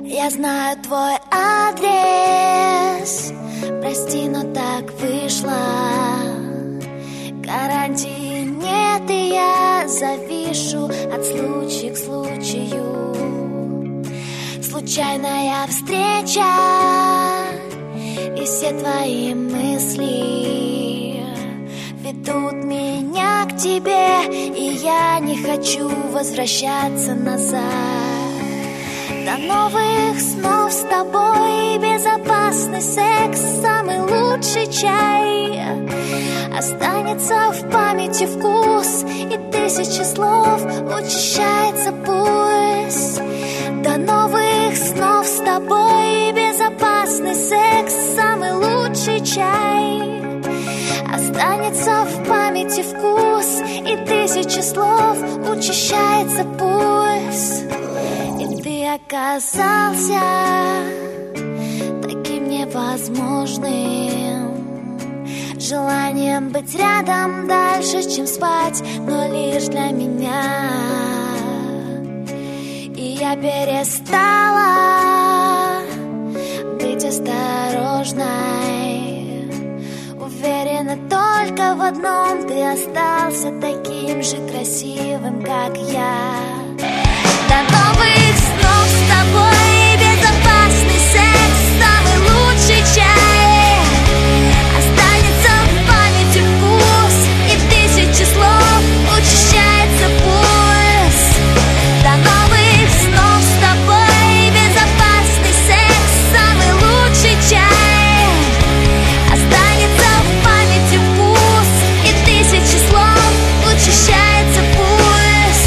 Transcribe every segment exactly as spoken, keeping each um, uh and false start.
Я знаю твой адрес, прости, но так вышло. Гарантии нет, и я завишу от случая к случаю. Случайная встреча, и все твои мысли ведут меня к тебе, и я не хочу возвращаться назад. До новых снов с тобой, безопасный секс, самый лучший чай. Останется в памяти вкус, и тысячи слов учащается пульс. До новых снов с тобой, безопасный секс, самый лучший чай. Останется в памяти вкус, и тысячи слов учащается пульс. И ты оказался таким невозможным, желанием быть рядом дальше, чем спать, но лишь для меня. И я перестала быть осторожной, уверена только в одном: ты остался таким же красивым, как я. До новых снов с тобой, безопасный секс, самый лучший чай. Останется в памяти вкус, и тысячи слов учащается пульс. До новых снов с тобой, безопасный секс, самый лучший чай. Останется в памяти вкус, и тысячи слов учащается пульс.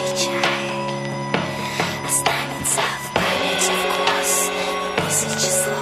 Останется в памяти вкус, тысячи слов.